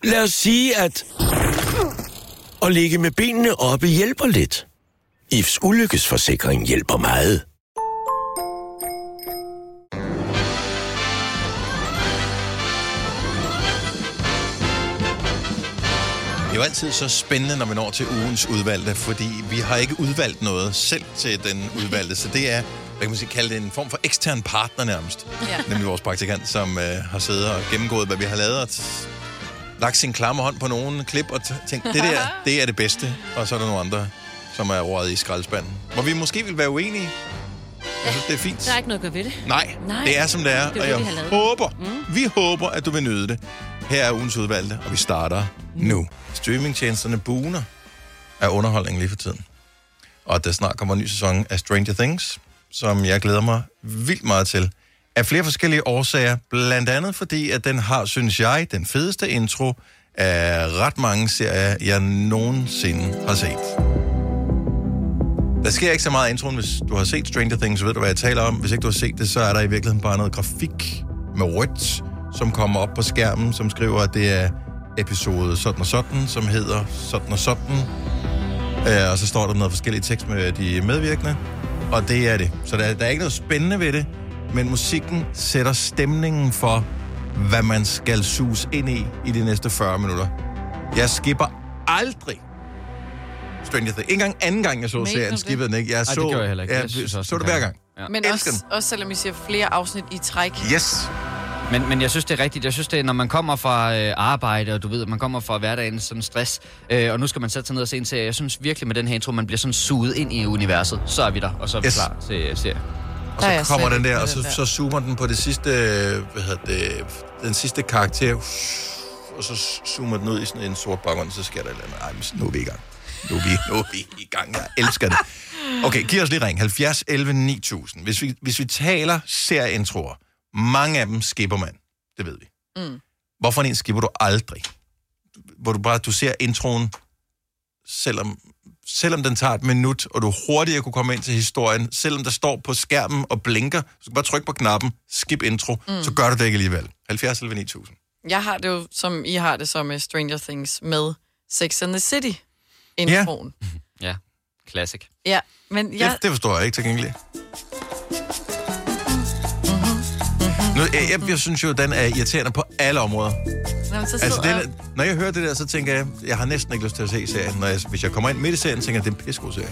Lad os sige, at at ligge med benene oppe hjælper lidt. IFs ulykkesforsikring hjælper meget. Det er jo altid så spændende, når vi når til ugens udvalgte, fordi vi har ikke udvalgt noget selv til den udvalgte, så det er, hvad kan man sige, kalde det en form for ekstern partner nærmest. Ja. Nemlig vores praktikant, som har siddet og gennemgået, hvad vi har lavet, og lagt sin klamme hånd på nogle klip og tænkt, det er det bedste, og så er der nogle andre, som er røget i skraldespanden. Hvor vi måske vil være uenige. Jeg synes, det er fint. Der er ikke noget at gøre ved det. Nej, det er som det er, og vi håber, at du vil nyde det. Her er ugens udvalgte, og vi starter nu. Streamingtjenesterne booner af underholdning lige for tiden. Og der snart kommer en ny sæson af Stranger Things, som jeg glæder mig vildt meget til. Af flere forskellige årsager, blandt andet fordi, at den har, synes jeg, den fedeste intro af ret mange serier, jeg nogensinde har set. Der sker ikke så meget introen, hvis du har set Stranger Things, så ved du, hvad jeg taler om. Hvis ikke du har set det, så er der i virkeligheden bare noget grafik med rødt, som kommer op på skærmen, som skriver, at det er episode sådan og sådan, som hedder sådan og sådan. Og så står der noget forskellige tekst med de medvirkende, og det er det. Så der er ikke noget spændende ved det, men musikken sætter stemningen for, hvad man skal suge ind i de næste 40 minutter. Jeg skipper aldrig Stranger Things. Ikke engang anden gang, jeg så serien, skippede den ikke. Jeg så, det gør jeg heller ikke. Jeg så det hver gang. Ja. Men også selvom I siger flere afsnit i træk. Yes. Men jeg synes, det er rigtigt. Jeg synes, det er, når man kommer fra arbejde, og du ved, man kommer fra hverdagen sådan stress, og nu skal man sætte sig ned og se en serie. Jeg synes virkelig med den her intro, man bliver sådan suget ind i universet. Så er vi der, og så er vi klar til serien. Og så kommer den der, og så zoomer den på det sidste, den sidste karakter, og så zoomer den ud i sådan en sort baggrund, så sker der et eller andet. Ej, men nu er vi i gang. Nu er vi i gang. Jeg elsker det. Okay, giv os lige ring. 70 11 9000. Hvis vi taler serieintroer, mange af dem skipper man. Det ved vi. Hvorfor en skipper du aldrig? Hvor du ser introen, selvom den tager et minut, og du hurtigere kunne komme ind til historien, selvom der står på skærmen og blinker, så kan du bare trykke på knappen, skip intro, så gør du det ikke alligevel. 70 11 9000. Jeg har det jo, som I har det, som Stranger Things med Sex and the City introen. Ja, classic. Ja, men det forstår jeg ikke til gengæld. Jeg synes jo, den er irriterende på alle områder. Når jeg hører det der, så tænker jeg har næsten ikke lyst til at se serien. Hvis jeg kommer ind midt i serien, tænker jeg, det er en pissegod serie.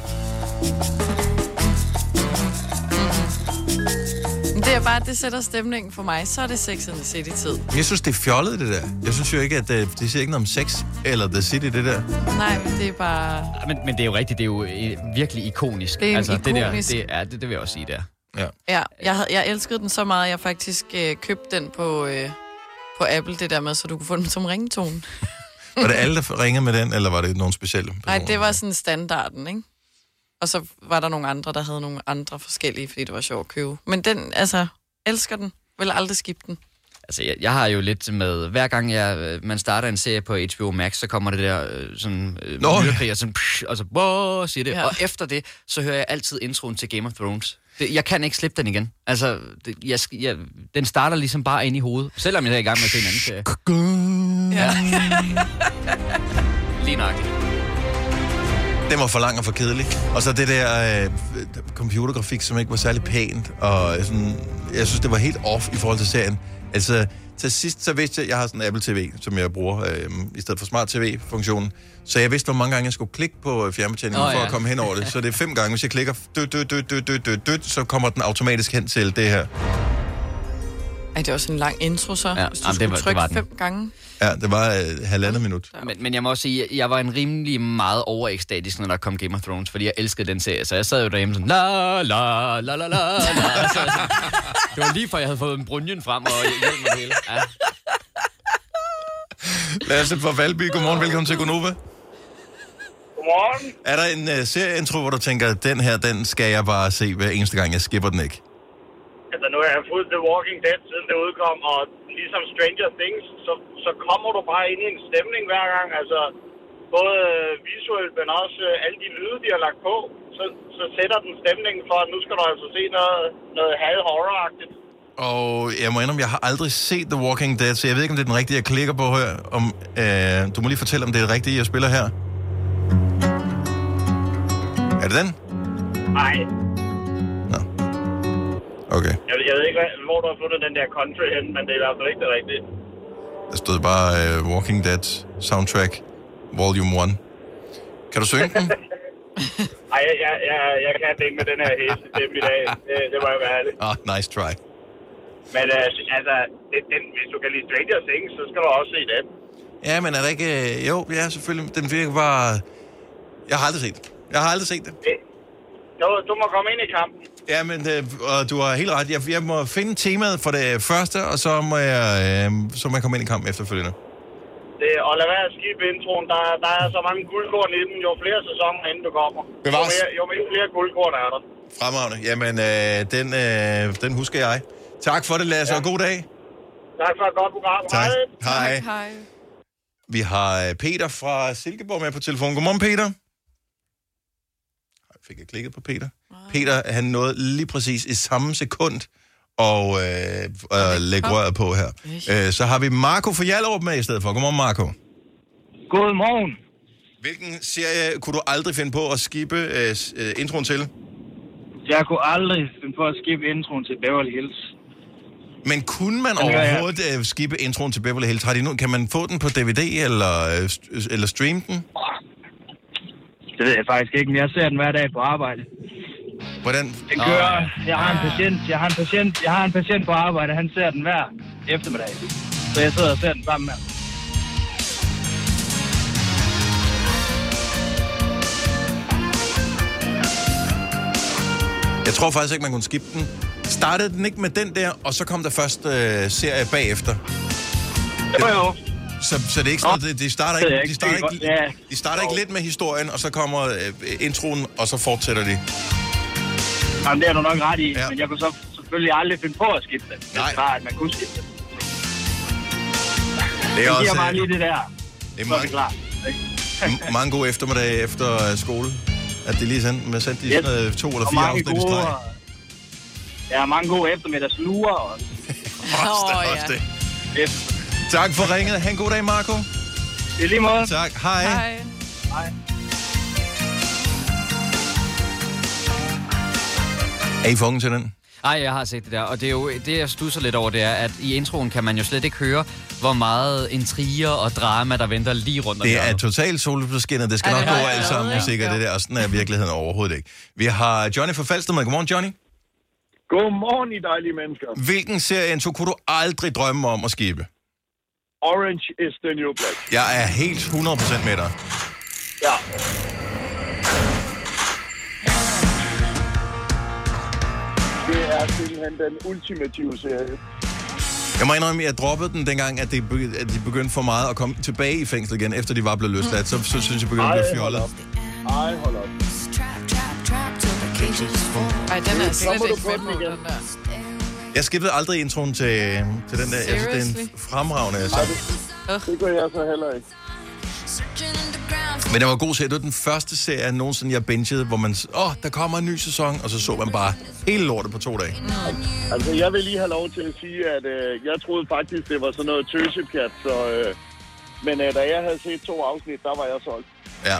Det er bare, det sætter stemningen for mig. Så er det Sex and the City-tid. Jeg synes, det er fjollet, det der. Jeg synes jo ikke, at de siger ikke noget om sex eller The City, det der. Nej, men det er bare... Men det er jo rigtigt, det er jo virkelig ikonisk. Det er ikonisk. Det vil jeg også sige, det er. Ja. Jeg elskede den så meget, at jeg faktisk købte den på Apple, det der med, så du kunne få den som ringetone. Var det alle, der ringede med den, eller var det nogle specielle personer? Nej, det var sådan standarden, ikke? Og så var der nogle andre, der havde nogle andre forskellige, fordi det var sjovt at købe. Men den, elsker den. Vil aldrig skippe den. Altså, jeg har jo lidt med... Hver gang man starter en serie på HBO Max, så kommer det der sådan... myrekrig, og sådan... og så... siger det. Ja. Og efter det, så hører jeg altid introen til Game of Thrones. Jeg kan ikke slippe den igen. Altså, den starter ligesom bare ind i hovedet. Selvom jeg er i gang med at se en anden serie. Ja. Lige nok. Den var for lang og for kedelig. Og så det der computergrafik, som ikke var særlig pænt. Og sådan, jeg synes, det var helt off i forhold til serien. Altså, til sidst så vidste jeg har sådan en Apple TV, som jeg bruger i stedet for Smart TV-funktionen. Så jeg vidste, hvor mange gange jeg skulle klikke på fjernbetjeningen for at komme hen over det. Så det er 5 gange. Hvis jeg klikker så kommer den automatisk hen til det her. Ej, det er også en lang intro, så. Ja, hvis du skulle trykke 5 gange. Ja, det var 1,5 minut. Men jeg må også sige, jeg var en rimelig meget overekstatisk, når der kom Game of Thrones, fordi jeg elskede den serie. Så jeg sad jo derhjemme sådan, la la la la la la. Det var lige før, jeg havde fået en brunjen frem og hjælp med det hele. Ja. Lasse fra Valby, godmorgen, velkommen til Gonova. Godmorgen. Er der en serieintro, hvor du tænker, den skal jeg bare se hver eneste gang, jeg skipper den ikke? Altså, nu har jeg fulgt The Walking Dead, siden det udkom, og ligesom Stranger Things, så kommer du bare ind i en stemning hver gang. Altså, både visuelt, men også alle de lyde, de har lagt på, så sætter den stemningen for, at nu skal du altså se noget halv-horror-agtigt. Og jeg må indrømme, jeg har aldrig set The Walking Dead, så jeg ved ikke, om det er den rigtige, jeg klikker på her. Du må lige fortælle, om det er det rigtige, jeg spiller her. Er det den? Nej. Nå. Okay. Jeg ved ikke, hvor du har fundet den der country hen, men det er i hvert fald ikke det rigtige. Der stod bare Walking Dead soundtrack, volume 1. Kan du synge den? Nej, jeg kan ikke med den her hæse stemme i dag. Det må jeg være ærlig. Nice try. Men altså, hvis du kan lide Stranger Things, så skal du også se den. Ja, men er der ikke... Jo, ja, selvfølgelig. Den virker bare... Jeg har aldrig set det. Du må komme ind i kampen. Ja, men og du har helt ret. Jeg må finde temaet for det første, og så må jeg komme ind i kampen efterfølgende. Og lad være at skibe introen. Der er så mange guldkorn i den. Jo flere sæsoner, inden du kommer. Jo flere guldkorn er der. Fremragende. Jamen, den husker jeg. Tak for det, Lasse, og god dag. Tak for et godt program. Tak. Hej. Vi har Peter fra Silkeborg med på telefon. Godmorgen, Peter. Fik jeg klikket på Peter? Peter, han nåede lige præcis i samme sekund og lægge røret på her. Så har vi Marco fra Hjallerup med i stedet for. Godmorgen, Marco. Godmorgen. Hvilken serie kunne du aldrig finde på at skippe introen til? Jeg kunne aldrig finde på at skippe introen til Beverly Hills. Men kunne man overhovedet skippe introen til Beverly Hills? Kan man få den på DVD eller streame den? Det ved jeg faktisk ikke, men jeg ser den hver dag på arbejde. Hvordan? Den kører. Jeg har en patient på arbejde, han ser den hver eftermiddag. Så jeg sidder og ser den sammen med ham. Jeg tror faktisk ikke, man kunne skippe den. Startede den ikke med den der, og så kom der først serie bagefter? Jo. Så det er ikke sådan noget, de starter ikke lidt med historien, og så kommer introen, og så fortsætter de. Jamen, det er du nok ret i, men jeg kunne så selvfølgelig aldrig finde på at skifte det. Det er bare, at man kunne skifte det. Det er også bare lige det der. Det er mange, mange gode eftermiddage efter skole, at det lige sendt de sådan 2 eller 4 afsnit i streg. Ja, mange gode eftermiddagslurer også. Også det. Tak for ringet. Ha' en god dag, Marco. I lige måde. Tak. Hej. Er I fundet til den? Nej, jeg har set det der, og det er jo det, jeg stusser lidt over, det er, at i introen kan man jo slet ikke høre, hvor meget intriger og drama, der venter lige rundt om. Det er totalt solskinnet. Det skal nok gå alt sammen, sikkert det der, og sådan er virkeligheden overhovedet ikke. Vi har Johnny fra Falster med. Godmorgen, Johnny. Godmorgen, I dejlige mennesker. Hvilken serie kunne du aldrig drømme om at skibe? Orange is the New Black. Jeg er helt 100% med dig. Ja. Det er simpelthen den ultimative serie. Jeg må indrømme, at jeg droppede den dengang, at de begyndte for meget at komme tilbage i fængsel igen, efter de var blevet løsladt. Så synes jeg, begyndte at blive fjollet. Ej, hold op. Ej, den er slet ikke fedt på, den der. Jeg skippede aldrig introen til den der. Jeg synes, det er en fremragende sang. Det gør jeg så heller ikke. Men det var en god serie. Det var den første serie nogensinde, jeg bingede, hvor man... der kommer en ny sæson, og så man bare hele lortet på 2 dage. Altså, jeg vil lige have lov til at sige, at jeg troede faktisk, det var sådan noget tøsepjat, så... men da jeg havde set 2 afsnit, der var jeg solgt. Ja.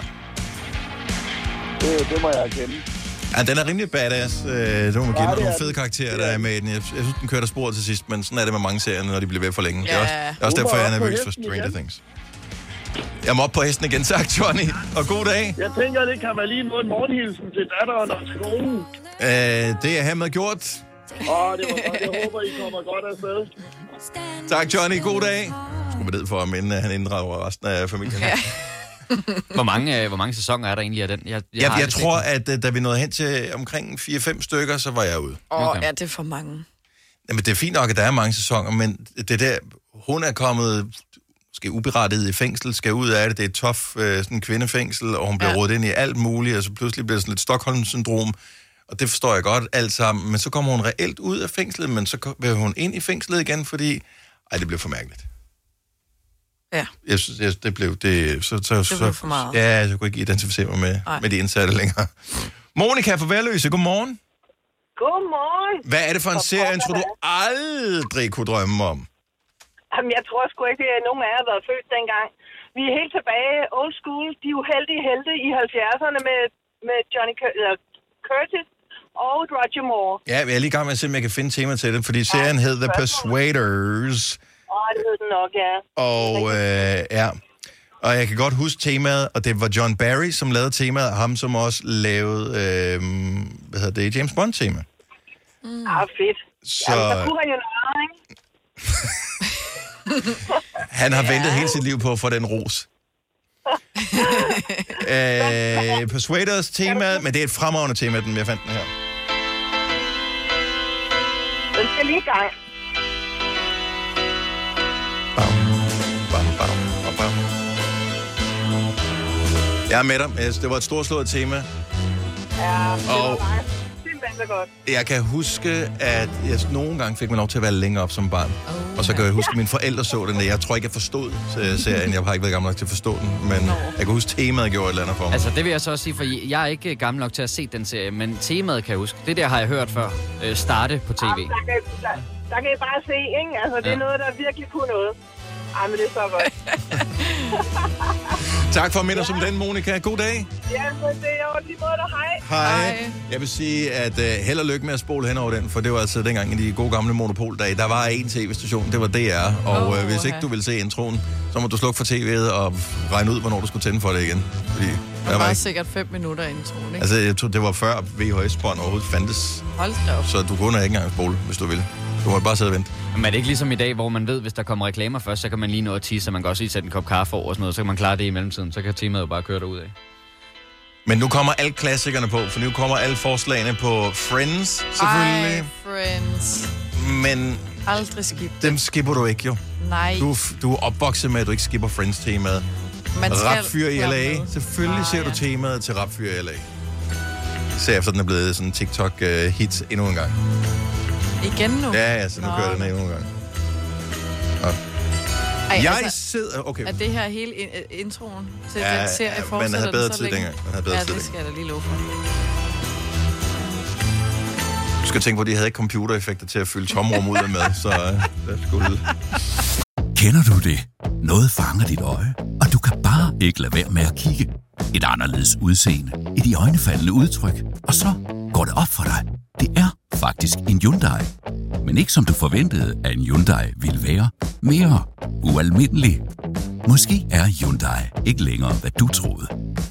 Det må jeg erkende. Ja, den er rimelig badass. Det må man give nogle fede karakterer, der er med den. Jeg synes, den kørte sporet til sidst, men sådan er det med mange serier, når de bliver ved for længe. Ja. Det er også derfor, jeg er nervøs for Stranger Things. Jeg må op på hesten igen. Tak, Johnny. Og god dag. Jeg tænker, det kan være lige en morgenhilsen til datteren og skolen. Det er hermed gjort. Det var godt. Jeg håber, I kommer godt afsted. Tak, Johnny. God dag. Skulle man ned for ham, inden han inddrager resten af familien. Ja. Hvor mange sæsoner er der egentlig af den? Jeg tror, at da vi nåede hen til omkring 4-5 stykker, så var jeg ude. Ja, det er for mange. Jamen, det er fint nok, at der er mange sæsoner, men det der, hun er kommet måske uberettiget i fængsel, skal ud af det. Det er et tough sådan kvindefængsel, og hun bliver rodet ind i alt muligt, og så pludselig bliver det sådan lidt Stockholm-syndrom, og det forstår jeg godt alt sammen. Men så kommer hun reelt ud af fængslet, men så vil hun ind i fængslet igen, fordi det blev for mærkeligt. Ja. Jeg synes, det blev for meget. Ja, jeg kunne ikke identificere mig med de indsatte længere. Monika fra Værløse, godmorgen. Godmorgen. Hvad er det for en serie, tror du aldrig kunne drømme om? Jamen, jeg tror sgu ikke, at nogen af jer har været født dengang. Vi er helt tilbage old school. De uheldige helte i 70'erne med Johnny Curtis og Roger Moore. Ja, jeg er lige i gang med at se, om jeg kan finde tema til det, fordi serien hed The Persuaders. Det hed den nok, ja. Og ja, og jeg kan godt huske temaet, og det var John Barry, som lavede temaet, og ham som også lavede, hvad hedder det, James Bond-tema. Fedt. Så jamen, så kunne han jo noget, ikke? han har ventet hele sit liv på at få den ros. Persuaders tema, men det er et fremragende tema, jeg fandt den her. Den skal lige i gang. Jeg er med dig. Det var et storslået tema. Ja, det var faktisk simpelthen så godt. Jeg kan huske, at jeg nogle gange fik mig lov til at være længere op som barn. Og så kan jeg huske, at mine forældre så den. Jeg tror ikke, jeg forstod serien. Jeg har ikke været gammel nok til at forstå den. Men jeg kan huske, at temaet gjorde et eller andet for mig. Altså, det vil jeg så også sige, for jeg er ikke gammel nok til at se den serie. Men temaet kan jeg huske. Det der har jeg hørt før. Starte på tv. Der kan I bare se, ikke? Altså, det er noget, der virkelig kunne noget. Ej, men det er så godt. Tak for at minde os om den, Monika. God dag. Ja, men det er jo lige måde, der hej. Jeg vil sige, at held og lykke med at spole hen over den, for det var altså dengang i de gode gamle Monopol-dage. Der var en tv-station, det var DR, og hvis ikke du vil se introen, så må du slukke for tv'et og regne ud, hvornår du skulle tænde for det igen. Fordi det var sikkert 5 minutter introen, ikke? Altså, jeg tror, det var før VHS-bånd overhovedet fandtes. Hold da op. Så du kunne ikke engang spole, hvis du ville. Du må bare sidde og vente. Men er det ikke ligesom i dag, hvor man ved, hvis der kommer reklamer først, så kan man lige nå at tisse, så man kan også lige sætte en kop kaffe over og sådan noget, så kan man klare det i mellemtiden. Så kan temaet jo bare køre derud af. Men nu kommer alle klassikerne på, for nu kommer alle forslagene på Friends, selvfølgelig. Friends. Men aldrig skip dem skipper du ikke, jo. Nej. Du er opvokset med, at du ikke skipper Friends-temaet. Rapfyr i LA. Selvfølgelig ser du temaet til Rapfyr i LA. Se efter, den er blevet sådan en TikTok-hit endnu en gang. Igen nu? Ja, så nu kører den endnu en gang. Jeg sidder... Okay. Er det her hele introen til den serie fortsætter? Men den havde bedre tid dengang. Det skal jeg da lige love for. Du skal tænke på, at de havde ikke computereffekter til at fylde tomrum ud med, så der skulle... Kender du det? Noget fanger dit øje, og du kan bare ikke lade være med at kigge. Et anderledes udseende, et iøjnefaldende udtryk, og så går det op for dig. Det er faktisk en Hyundai. Men ikke som du forventede, at en Hyundai ville være. Mere ualmindelig. Måske er Hyundai ikke længere, hvad du troede.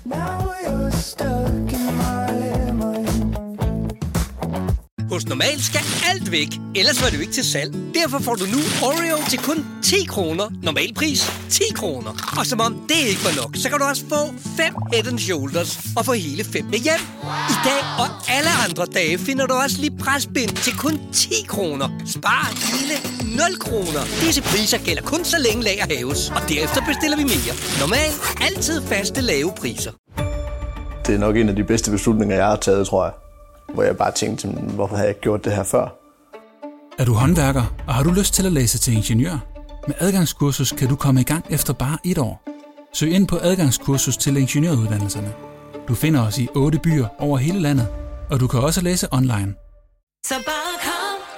Hos Normal skal alt væk, ellers var det jo ikke til salg. Derfor får du nu Oreo til kun 10 kroner. Normal pris 10 kroner. Og som om det ikke var nok, så kan du også få 5 Head & Shoulders og få hele 5 med hjem. I dag og alle andre dage finder du også lige presbind til kun 10 kroner. Spar hele 0 kroner. Disse priser gælder kun så længe lager haves, og derefter bestiller vi mere. Normal, altid faste lave priser. Det er nok en af de bedste beslutninger, jeg har taget, tror jeg. Hvor jeg bare tænkte, hvorfor har jeg ikke gjort det her før? Er du håndværker, og har du lyst til at læse til ingeniør? Med adgangskursus kan du komme i gang efter bare 1 år. Søg ind på adgangskursus til ingeniøruddannelserne. Du finder os i 8 byer over hele landet, og du kan også læse online. Så bare kom,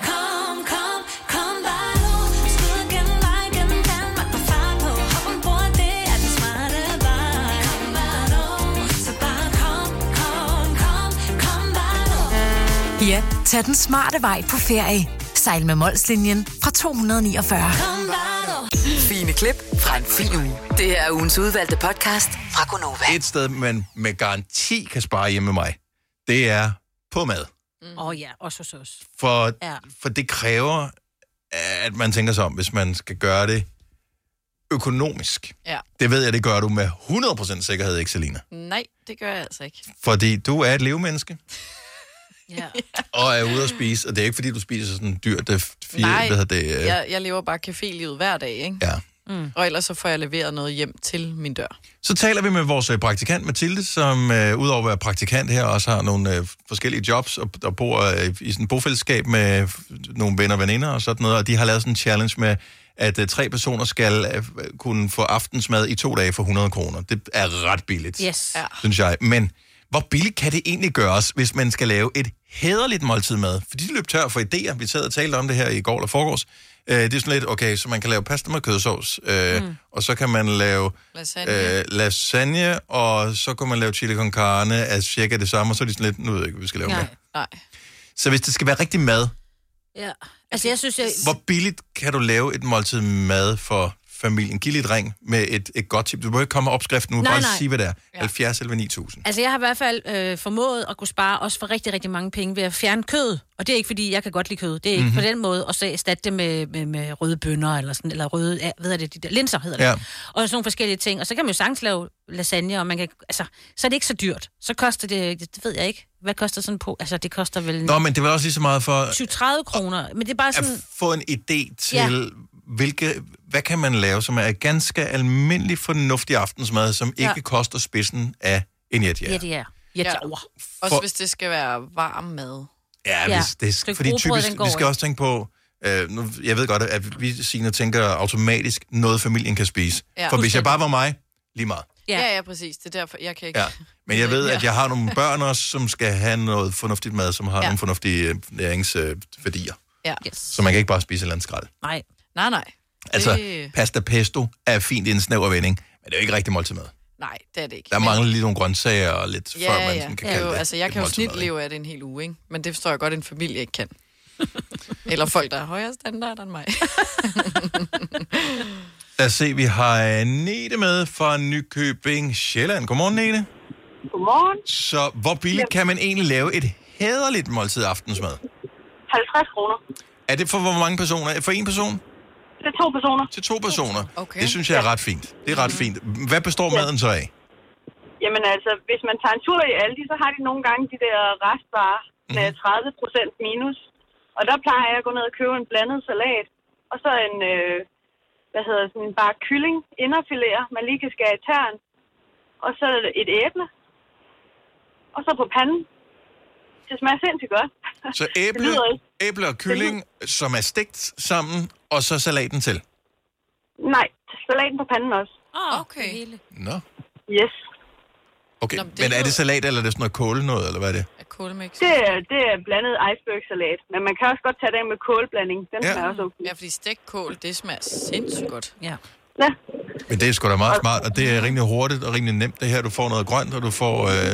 bare nu. Skud gennem vej, gennem Danmark og far på. Hop ombord, det er den smarte vej. Kom bare nu. Så bare kom bare nu. Ja, tag den smarte vej på ferie. Sejl med Molslinjen fra 249. Fine klip fra en fin uge. Det her er ugens udvalgte podcast fra Gonova. Et sted, man med garanti kan spare hjemme med mig, det er på mad. Ja, også hos os. For det kræver, at man tænker sig om, hvis man skal gøre det økonomisk. Ja. Det ved jeg, det gør du med 100% sikkerhed, ikke, Selina? Nej, det gør jeg altså ikke. Fordi du er et levemenneske. Ja. Og er ude at spise, og det er ikke, fordi du spiser sådan dyrt. Jeg lever bare cafélivet hver dag, ikke? Ja. Og ellers så får jeg leveret noget hjem til min dør. Så taler vi med vores praktikant Mathilde, som udover at være praktikant her, også har nogle forskellige jobs, og bor i sådan et bofællesskab med nogle venner og veninder og sådan noget, og de har lavet sådan en challenge med, at 3 personer skal kunne få aftensmad i 2 dage for 100 kroner. Det er ret billigt, synes jeg. Men hvor billigt kan det egentlig gøres, hvis man skal lave et hæderligt måltid mad? Fordi de løb tør for idéer. Vi sad og talte om det her i går eller forgårs. Det er sådan lidt, okay, så man kan lave pasta med kødsovs, og så kan man lave lasagne, og så kan man lave chili con carne af cirka det samme, og så er de sådan lidt, nu ved jeg ikke, hvad vi skal lave med. Nej. Så hvis det skal være rigtig mad, Ja. Altså, jeg synes, hvor billigt kan du lave et måltid mad for familien? Giv lige et ring med et godt tip. Du må ikke komme med opskriften nu, bare sige, hvad det er. 70 eller 9000. Altså, jeg har i hvert fald formået at kunne spare også for rigtig, rigtig mange penge ved at fjerne kød. Og det er ikke, fordi jeg kan godt lide kød. Det er ikke på den måde, og så erstatte det med røde bønner, eller sådan, eller røde, de der linser hedder det. Ja. Og sådan nogle forskellige ting. Og så kan man jo sagtens lave lasagne, og man kan, altså, så er det ikke så dyrt. Så koster det ved jeg ikke. Hvad koster sådan på? Altså, det koster vel... Nå, men det var også lige så meget for... 20-30 kroner. Men det er bare sådan... At få en idé til, hvad kan man lave, som er ganske almindelig fornuftig aftensmad, som ikke koster spidsen af en jetjager. Også hvis det skal være varm mad. Ja, fordi typisk, vi skal også tænke på, nu, jeg ved godt, at vi Signe tænker automatisk noget, familien kan spise. Ja. For hvis jeg bare var mig, lige meget. Ja, præcis. Det er derfor, jeg kan ikke... Ja. Men jeg ved, at jeg har nogle børn også, som skal have noget fornuftigt mad, som har nogle fornuftige næringsværdier. Ja. Så man kan ikke bare spise et eller andet skrald. Nej. Altså, pasta pesto er fint i en snæver vending, men det er jo ikke rigtig måltid mad. Nej, det er det ikke. Der mangler lige nogle grøntsager og lidt, før man sådan kan kalde det. Altså, jeg kan jo snit leve af det en hel uge, ikke? Men det forstår jeg godt, at en familie ikke kan. Eller folk, der har højere standard end mig. Lad os se, vi har Nete med fra Nykøbing Sjælland. Godmorgen, Nete. Godmorgen. Så hvor billigt kan man egentlig lave et hæderligt måltid aftensmad? 50 kroner. Er det for hvor mange personer? For en person? Til 2 personer. Til 2 personer. Okay. Det synes jeg er ret fint. Det er ret fint. Hvad består maden så af? Jamen altså, hvis man tager en tur i Aldi, så har de nogle gange de der restvarer med 30% minus. Og der plejer jeg at gå ned og købe en blandet salat. Og så en, sådan bare kylling, inderfiléer, man lige kan skære i tern. Og så et æble. Og så på panden. Det smager sindssygt godt. Så æble og kylling, som er stegt sammen, og så salaten til? Nej, salaten på panden også. Okay. Nå. Yes. Okay, men er det salat, eller er det sådan noget kål noget, eller hvad er det? Kålemix. Det er blandet iceberg-salat, men man kan også godt tage det med kålblanding. Den smager også okay. Ja, fordi stegt kål, det smager sindssygt godt. Ja. Men det er sgu da meget smart, og det er rimelig hurtigt og rimelig nemt det her. Du får noget grønt, og du får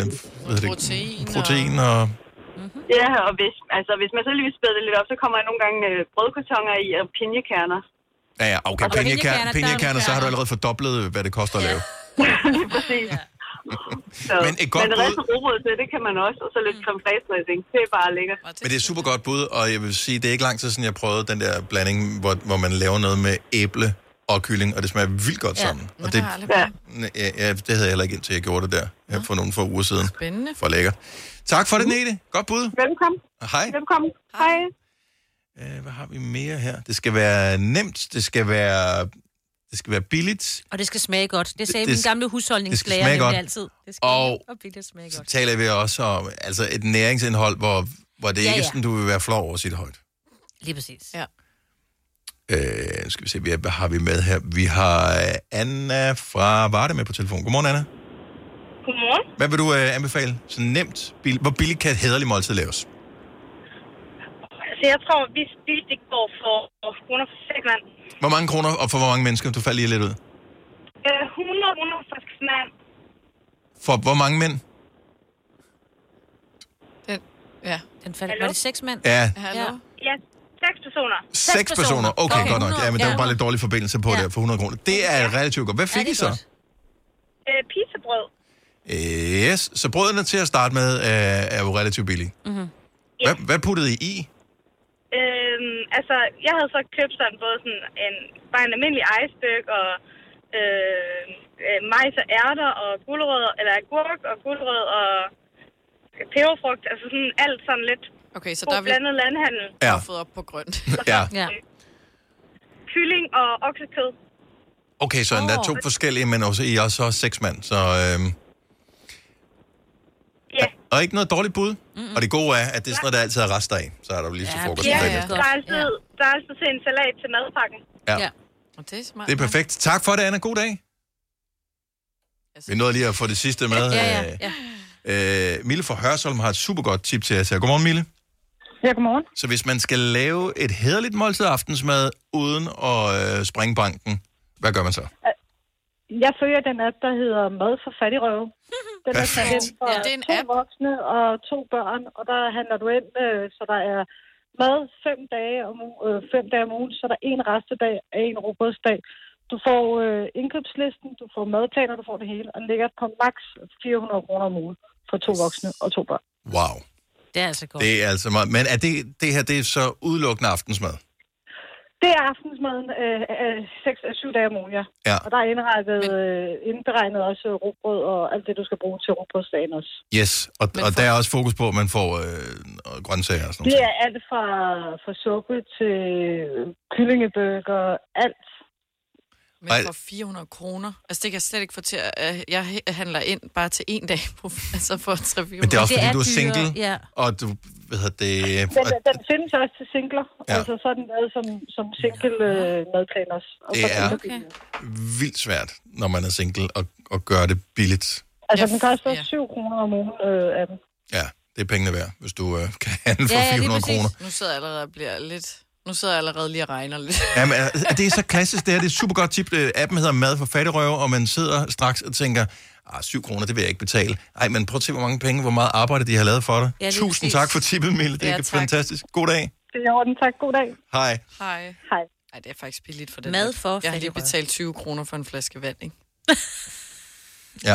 protein og... Ja, og hvis man så lige vil spæde det lidt op, så kommer jeg nogle gange brødkartoner i og pinjekerner. Ja, okay. Pinjekerner, så har du allerede fordoblet, hvad det koster at lave. Præcis. Så, men et godt bud... resten robrød til, det kan man også, og så lidt creme fraiche dressing. Det er bare lækkert. Men det er super godt bud, og jeg vil sige, det er ikke lang tid siden, jeg prøvede den der blanding, hvor man laver noget med æble og kylling, og det smager vildt godt sammen. Og det havde jeg heller ikke indtil jeg gjorde det der for nogle få uger siden. Spændende. For lækkert. Tak for det, Nete. Godt bud. Velkommen. Hej. Velkommen. Hej. Hvad har vi mere her? Det skal være nemt, det skal være billigt. Og det skal smage godt. Det sagde min gamle husholdningslærer nemlig altid. Det skal og billigt smage godt. Så taler vi også om altså et næringsindhold, hvor det ikke er sådan, du vil være flov over sit højt. Lige præcis. Ja. Skal vi se, hvad har vi med her? Vi har Anna fra Varde med på telefon. Godmorgen, Anna. Godmorgen. Hvad vil du anbefale? Så nemt. Hvor billigt kan et hæderligt måltid laves? Altså, jeg tror, vi spildte ikke går for kroner for 6 mand. Hvor mange kroner, og for hvor mange mennesker? Du faldt lige lidt ud. 100 kroner for 6 mand. For hvor mange mænd? Den faldt. Var det 6 mænd? Ja. Hallo? Ja, 6 personer. 6 personer? Okay, godt nok. Ja, men der var bare lidt dårlig forbindelse på der for 100 kroner. Det er relativt godt. Hvad fik I så? Pizzabrød. Yes, så brødene til at starte med er jo relativt billige. Mm-hmm. Hvad puttede I i? Altså, jeg havde så købt sådan både sådan bare en almindelig iceberg og majs og ærter og gulerødder, eller agurk og gulerød og peberfrugt, altså sådan alt sådan lidt. Okay, så der er blandet landhandel. Ja. Fået op på grønt. Ja. Kylling og oksekød. Okay, så der er 2 forskellige, men også I er også 6 mand, så... Ja. Og ikke noget dårligt bud. Og det gode er, at det er sådan noget, der altid er rester af. Så er der jo lige så frokost. Ja, der er altid til en salat til madpakken. Ja. Og det er smart. Det er perfekt. Tak for det, Anna. God dag. Vi nåede lige at få det sidste med. Ja. Mille fra Hørsholm har et super godt tip til jer. Godmorgen, Mille. Ja, godmorgen. Så hvis man skal lave et hæderligt måltid aftensmad uden at springe banken, hvad gør man så? Jeg følger den app, der hedder Mad for Fattigrøve. Den er sat ind for det er en 2 app. voksne og 2 børn, og der handler du ind, så der er mad 5 dage om ugen, så der er 1 restedag og 1 rugbrødsdag. Du får indkøbslisten, du får madplaner, du får det hele, og den ligger på maks 400 kroner om ugen for 2 voksne og 2 børn. Wow. Det er altså godt. Det er altså meget. Men er det her, det er så udelukkende aftensmad? Det er aftensmaden 6-7 dage om ugen, ja. Og der er indberegnet også rugbrød og alt det, du skal bruge til rugbrødsdagen også. Yes, og der er også fokus på, at man får grøntsager og sådan noget. Det er alt fra suppe til kyllingebøger, alt. Men for 400 kroner. Altså, det kan jeg slet ikke få til. Jeg handler ind bare til 1 dag på, altså for 3-400. Men det er også, fordi du er single, ja. og du, hvad hedder det... Den findes også til singler. Ja. Altså sådan noget som single madplan også. Og det er vildt svært, når man er single, at gøre det billigt. Altså, den koster 7 kroner om ugen af den. Ja, det er pengene værd, hvis du kan handle for 400 kroner. Nu sidder jeg allerede og bliver lidt... Nu sidder jeg allerede lige og regner lidt. Jamen, det er så klassisk, det er et super godt tip. Appen hedder Mad for Fattigrøve, og man sidder straks og tænker, 7 kroner, det vil jeg ikke betale. Ej, men prøv at se, hvor mange penge, hvor meget arbejde de har lavet for dig. Ja, Tusind tak for tippet, Mille. Det er fantastisk. God dag. Det er i orden, tak. God dag. Hej. Hej. Hej. Ej, det er faktisk billigt for det. Mad for jeg har lige betalt 20 kroner for en flaske vand, ikke? Ja.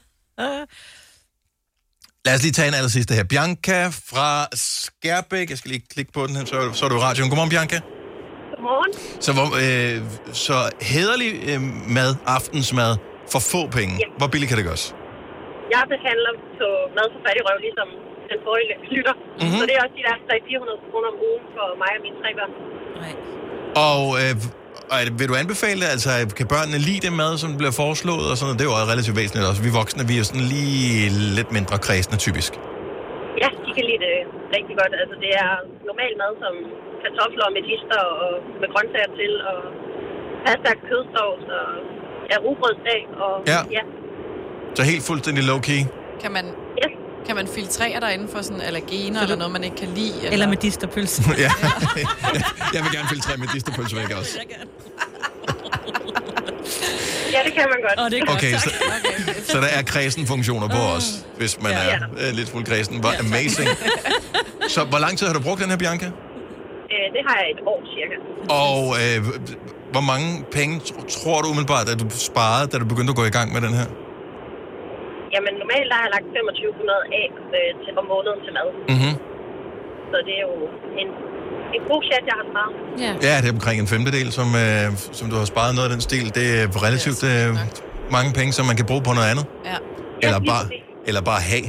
Lad os lige tage en aller sidste her. Bianca fra Skærbæk. Jeg skal lige klikke på den her, så er du i radioen. Godmorgen, Bianca. Godmorgen. Så hæderlig mad, aftensmad, for få penge. Ja. Hvor billigt kan det gøres? Jeg behandler på Mad for Fattigrøve, ligesom den forrige lytter. Mm-hmm. Så det er også de der 300-400 kroner om ugen for mig og mine 3 børn. Og vil du anbefale det? Altså, kan børnene lide det mad, som bliver foreslået? Og sådan noget? Det er jo relativt væsentligt også. Vi voksne, vi er sådan lige lidt mindre kredsende, typisk. Ja, de kan lide det rigtig godt. Altså, det er normal mad som kartofler og medister og med grøntsager til, og pasta, kødsovs og rugbrødsdag. Og ja. Så helt fuldstændig low-key? Kan man filtrere derinde for sådan allergener eller noget, man ikke kan lide? Eller medisterpølse. Ja. Jeg vil gerne filtrere medisterpølse væk også. Ja, det kan man godt. Det er godt. Okay, så der er kredsenfunktioner på os, hvis man er lidt fuld kredsen. Hvor amazing. Så hvor lang tid har du brugt den her, Bianca? Det har jeg 1 år cirka. Og hvor mange penge tror du umiddelbart, at du sparede, da du begyndte at gå i gang med den her? Jamen, normalt har jeg lagt 2500 af om måneden til mad. Mm-hmm. Så det er jo en god chat, jeg har sparet. Ja, det er omkring en 1/5, som du har sparet noget af den stil. Det er relativt mange penge, som man kan bruge på noget andet. Ja. Eller bare have.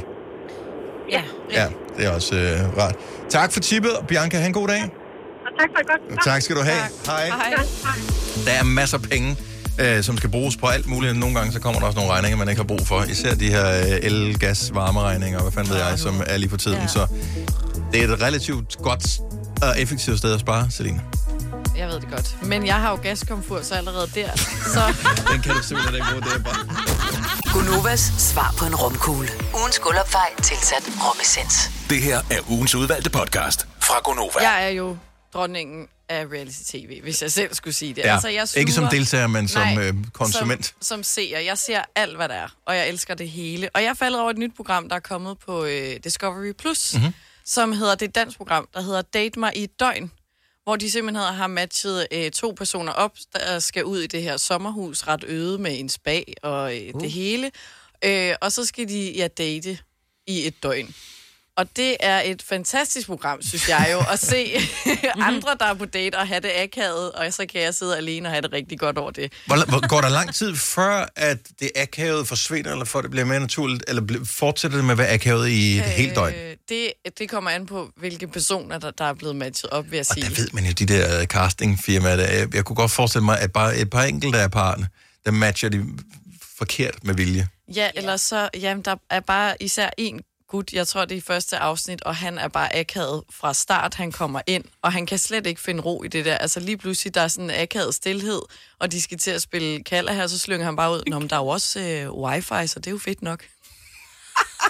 Ja, det er også rart. Tak for tippet, Bianca. Ha' en god dag. Og tak for et godt. Tak skal du have. Hej. Der er masser af penge, som skal bruges på alt muligt. Nogle gange så kommer der også nogle regninger, man ikke har brug for. Især de her el-, gas-, varmeregninger, hvad fanden ved jeg, som er lige på tiden. Så det er et relativt godt og effektivt sted at spare, Selina. Jeg ved det godt. Men jeg har jo gaskomfur, så allerede der. Så... Den kan du simpelthen ikke bruge, det er bare... Gunovas svar på en romkugle. Ugens guldopfej tilsat romessens. Det her er ugens udvalgte podcast fra Gunova. Jeg er jo dronningen af reality-tv, hvis jeg selv skulle sige det. Ja, altså, jeg suger, ikke som deltager, men som konsument. Som seer. Jeg ser alt, hvad der er, og jeg elsker det hele. Og jeg faldet over et nyt program, der er kommet på Discovery Plus, som hedder, det er et dansk program, der hedder Date mig i et døgn, hvor de simpelthen har matchet 2 personer op, der skal ud i det her sommerhus, ret øde med en spa og det hele. Og så skal de date i et døgn. Og det er et fantastisk program, synes jeg jo, at se andre, der er på date og have det akavet, og så kan jeg sidde alene og have det rigtig godt over det. Går der lang tid før, at det akavet forsvinder, eller for det bliver mere naturligt, eller fortsætter det med at være akavet i et helt døgn? Det kommer an på, hvilke personer, der er blevet matchet op, vil jeg sige. Og der ved man jo, de der castingfirmaer, jeg kunne godt forestille mig, at bare et par enkelte af parerne, der matcher de forkert med vilje. Ja, eller så, der er bare især en gut, jeg tror, det er i første afsnit, og han er bare akavet fra start. Han kommer ind, og han kan slet ikke finde ro i det der. Altså lige pludselig, der er sådan en akavet stilhed, og de skal til at spille kalder her, så slynger han bare ud. Nå, men der er jo også wifi, så det er jo fedt nok.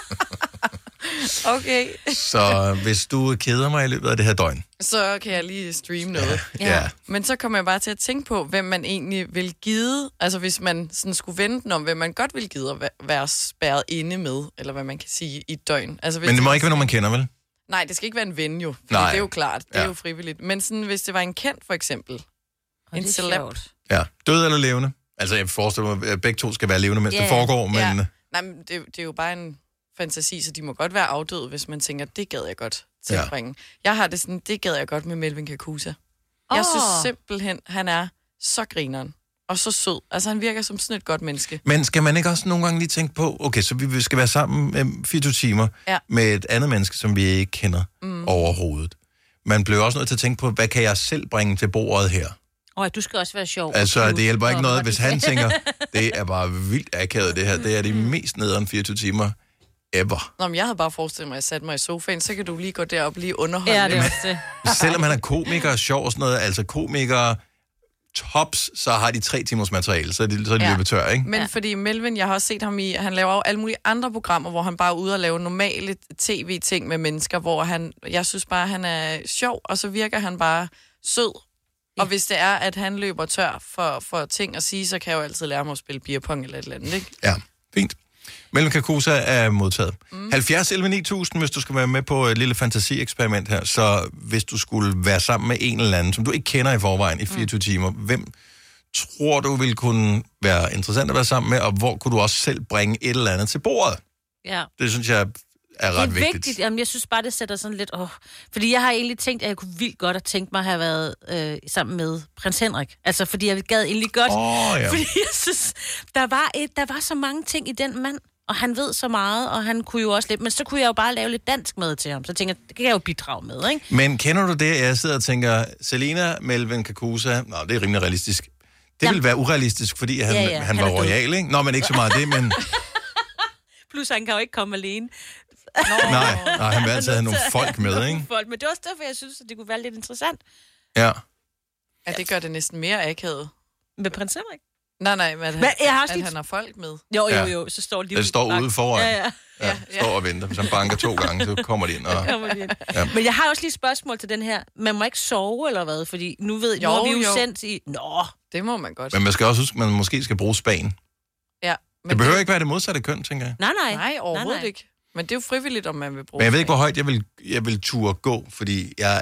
Okay. Så hvis du keder mig i løbet af det her døgn. Så kan jeg lige streame noget. Ja. Men så kommer jeg bare til at tænke på, hvem man egentlig vil gide. Altså hvis man sådan skulle vente den om, hvem man godt vil gide at være spærret inde med. Eller hvad man kan sige i et døgn. Altså, hvis Men det må ikke være nogen, man kender, vel? Nej, det skal ikke være en ven jo. Nej. Det er jo klart. Det er jo frivilligt. Men sådan, hvis det var en kendt for eksempel. En celeb. Ja. Død eller levende? Altså jeg forestiller mig, at begge to skal være levende, mens det foregår. Men... Ja. Nej, men det er jo bare en fantasi, så de må godt være afdøde, hvis man tænker, det gad jeg godt tilbringe. Jeg har det sådan, det gad jeg godt med Melvin Kakusa. Jeg synes simpelthen, han er så grineren. Og så sød. Altså, han virker som sådan et godt menneske. Men skal man ikke også nogle gange lige tænke på, okay, så vi skal være sammen 24 timer med et andet menneske, som vi ikke kender overhovedet. Man bliver også nødt til at tænke på, hvad kan jeg selv bringe til bordet her? Du skal også være sjov. Altså, det hjælper ikke noget, hvis han tænker, det er bare vildt akavet, det her. Det er de mest nederen 24 timer ever. Nå, men jeg havde bare forestillet mig, at jeg satte mig i sofaen, så kan du lige gå derop og lige underholde. Ja, det er også det. Selvom han er komiker og sjov og sådan noget, altså komikere tops, så har de 3 timers materiale, så er de løbet tør, ikke? Men fordi Melvin, jeg har også set ham i, han laver jo alle mulige andre programmer, hvor han bare er ude og lave normale tv-ting med mennesker, hvor jeg synes bare, han er sjov, og så virker han bare sød. Og hvis det er, at han løber tør for ting at sige, så kan jeg jo altid lære mig at spille beerpong eller et eller andet, ikke? Ja, fint. Melvin Kakusa er modtaget. 70 11 9000, hvis du skal være med på et lille fantasieksperiment her. Så hvis du skulle være sammen med en eller anden, som du ikke kender i forvejen i 24 timer, hvem tror du ville kunne være interessant at være sammen med, og hvor kunne du også selv bringe et eller andet til bordet? Ja. Det synes jeg er ret vigtigt. Jamen, jeg synes bare, det sætter sådan lidt... Fordi jeg har egentlig tænkt, at jeg kunne vildt godt have tænkt mig at have været sammen med prins Henrik. Altså, fordi jeg gad egentlig godt. Ja. Fordi jeg synes, der var så mange ting i den mand, og han ved så meget, og han kunne jo også lidt... Men så kunne jeg jo bare lave lidt dansk mad til ham. Så tænker jeg, det kan jeg jo bidrage med, ikke? Men kender du det? Jeg sidder og tænker, Selena, Melvin Kakusa... Nå, det er rimelig realistisk. Det ville være urealistisk, fordi han var royal, ikke? Nå, men ikke så meget det, men... Plus, han kan jo ikke komme alene. Nej, han vil altid have nogle folk med, ikke? Men det er også derfor, jeg synes, at det kunne være lidt interessant. Ja. Ja, det gør det næsten mere akavet. Med prins Henrik? Nej, men han har folk med. Jo, så står de... Det står ude foran. Ja. Står og venter. Hvis han banker 2 gange, så kommer de ind. Og... Ja. Men jeg har også lige et spørgsmål til den her. Man må ikke sove, eller hvad? Fordi nu har vi jo sendt i... Det må man godt. Men man skal også huske, at man måske skal bruge Span. Ja. Men det behøver ikke være det modsatte køn, tænker jeg. Nej, overhovedet ikke. Men det er jo frivilligt, om man vil bruge. Men jeg ved ikke, hvor højt jeg vil turde gå, fordi jeg